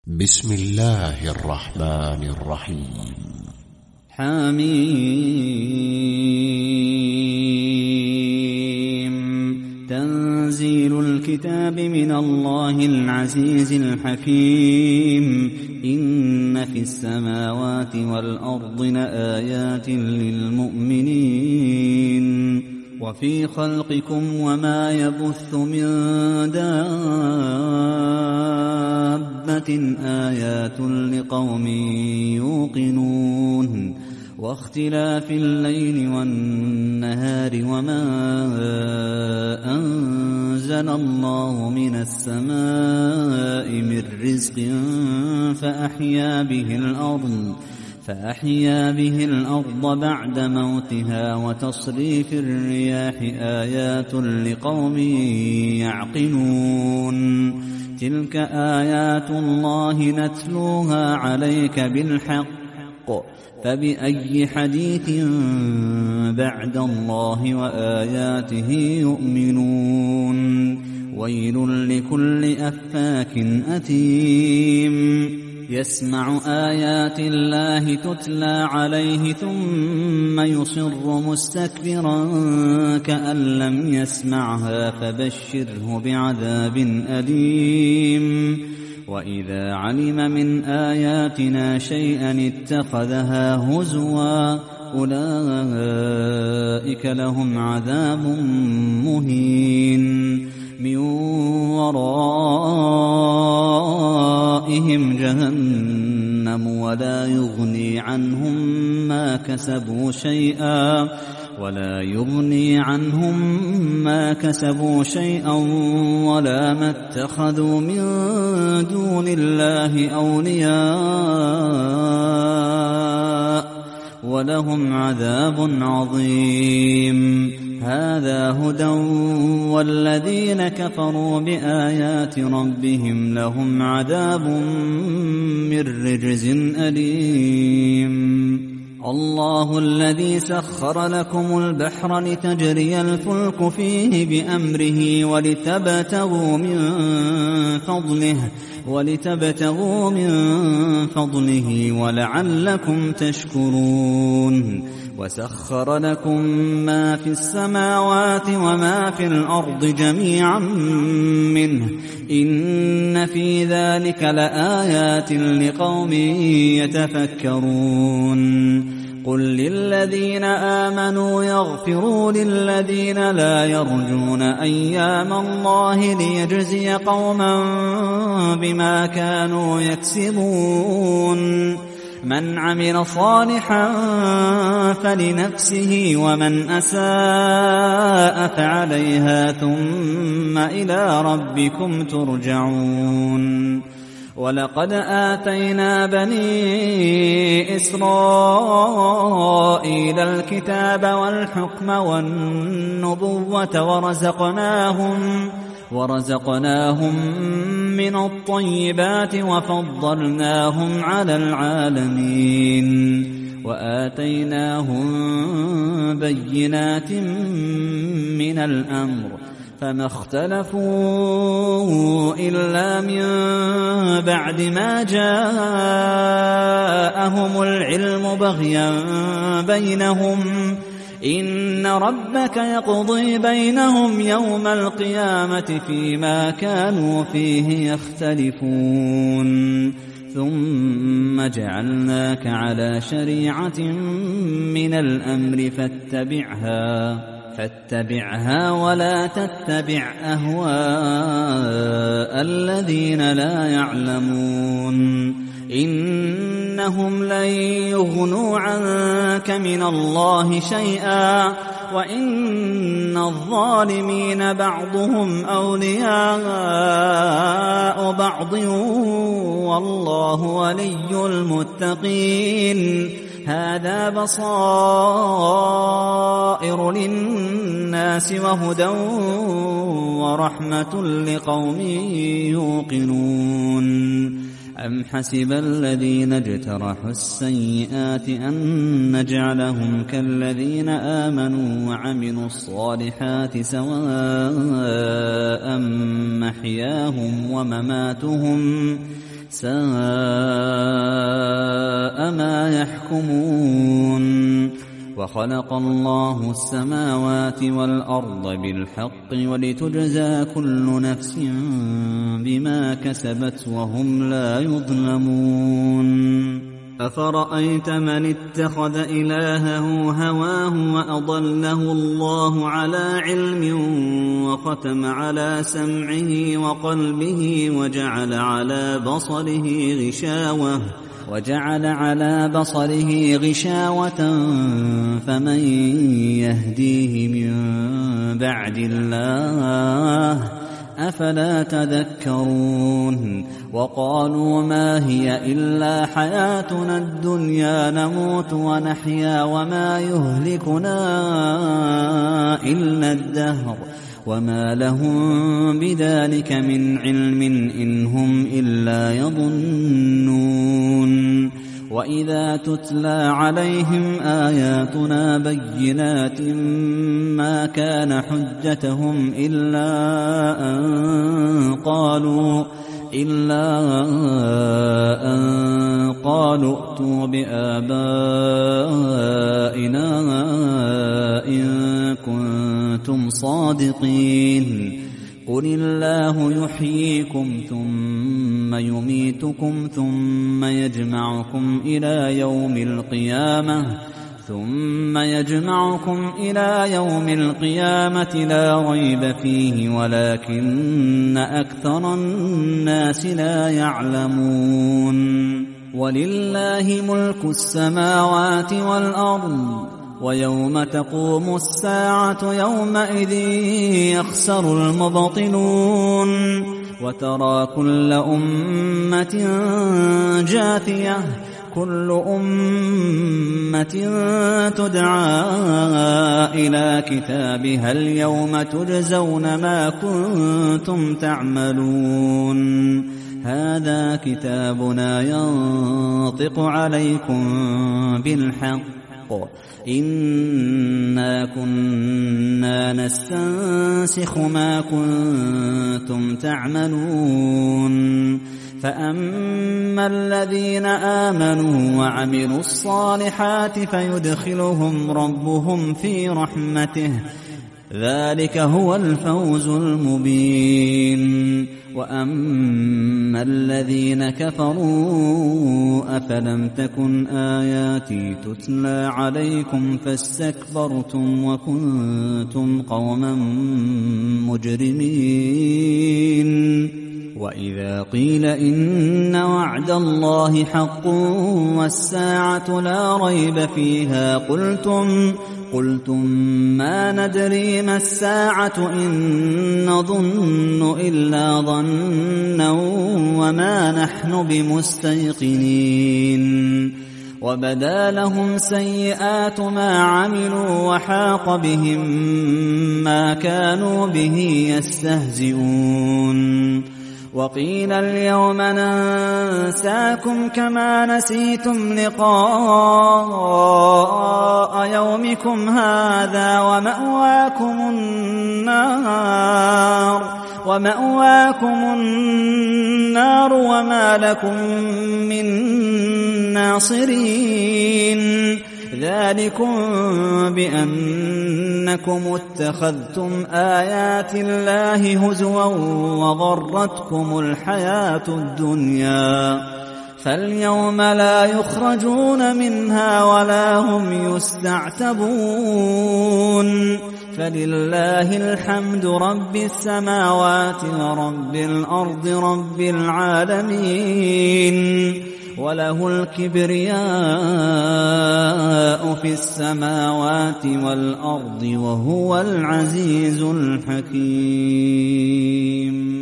بسم الله الرحمن الرحيم. حميم. تنزيل الكتاب من الله العزيز الحكيم. إن في السماوات والأرض لآيات للمؤمنين وفي خلقكم وما يبث من دابة آيات لقوم يوقنون واختلاف الليل والنهار وما أنزل الله من السماء من رزق فأحيا به الأرض بعد موتها وتصريف الرياح آيات لقوم يعقلون. تلك آيات الله نتلوها عليك بالحق فبأي حديث بعد الله وآياته يؤمنون. ويل لكل أفاك أثيم يسمع آيات الله تتلى عليه ثم يصر مستكبرا كأن لم يسمعها فبشره بعذاب أليم. وإذا علم من آياتنا شيئا اتخذها هزوا أولئك لهم عذاب مهين من ورائهم جهنم ولا يغني عنهم ما كسبوا شيئا ولا ما اتخذوا من دون الله أولياء ولهم عذاب عظيم. هذا هدى والذين كفروا بآيات ربهم لهم عذاب من رجز أليم. الله الذي سخر لكم البحر لتجري الفلك فيه بأمره ولتبتغوا من فضله ولعلكم تشكرون. وسخر لكم ما في السماوات وما في الأرض جميعا منه إن في ذلك لآيات لقوم يتفكرون. قل للذين آمنوا يغفروا للذين لا يرجون أيام الله ليجزي قوما بما كانوا يكسبون. من عمل صالحا فلنفسه ومن أساء فعليها ثم إلى ربكم ترجعون. ولقد آتينا بني إسرائيل الكتاب والحكم والنبوة ورزقناهم من الطيبات وفضلناهم على العالمين وآتيناهم بينات من الأمر فما اختلفوا إلا من بعد ما جاءهم العلم بغيا بينهم إن ربك يقضي بينهم يوم القيامة فيما كانوا فيه يختلفون. ثم جعلناك على شريعة من الأمر فاتبعها ولا تتبع أهواء الذين لا يعلمون. إنهم لن يغنوا عنك من الله شيئا وإن الظالمين بعضهم أولياء بعض والله ولي المتقين. هذا بصائر للناس وهدى ورحمة لقوم يوقنون. أم حسب الذين اجترحوا السيئات أن نجعلهم كالذين آمنوا وعملوا الصالحات سواء محياهم ومماتهم ساء ما يحكمون. وخلق الله السماوات والأرض بالحق ولتجزى كل نفس بما كسبت وهم لا يظلمون. أفرأيت من اتخذ إلهه هواه وأضله الله على علم وختم على سمعه وقلبه وجعل على بصره غشاوة فمن يهديه من بعد الله أفلا تذكرون. وقالوا ما هي إلا حياتنا الدنيا نموت ونحيا وما يهلكنا إلا الدهر وما لهم بذلك من علم إن هم إلا يظنون. وإذا تتلى عليهم آياتنا بينات ما كان حجتهم إلا أن قالوا ائتوا بآبائنا إن كنتم صادقين. قل الله يحييكم ثم يميتكم ثم يجمعكم إلى يوم القيامة لا ريب فيه ولكن أكثر الناس لا يعلمون. ولله ملك السماوات والأرض ويوم تقوم الساعة يومئذ يخسر المبطلون. وترى كل أمة جاثية كل أمة تدعى إلى كتابها اليوم تجزون ما كنتم تعملون. هذا كتابنا ينطق عليكم بالحق إنا كنا نستنسخ ما كنتم تعملون. فأما الذين آمنوا وعملوا الصالحات فيدخلهم ربهم في رحمته ذلك هو الفوز المبين. وأما الذين كفروا أفلم تكن آياتي تتلى عليكم فاستكبرتم وكنتم قوما مجرمين. وإذا قيل إن وعد الله حق والساعة لا ريب فيها قلتم ما ندري ما الساعة إن نظن إلا ظنا وما نحن بمستيقنين. وبدا لهم سيئات ما عملوا وحاق بهم ما كانوا به يستهزئون. وقيل اليوم ننساكم كما نسيتم لقاء يومكم هذا ومأواكم النار وما لكم من ناصرين. ذلكم بأنكم اتخذتم آيات الله هزوا وغرتكم الحياة الدنيا فاليوم لا يخرجون منها ولا هم يستعتبون. فلله الحمد رب السماوات ورب الأرض رب العالمين وله الكبرياء في السماوات والأرض وهو العزيز الحكيم.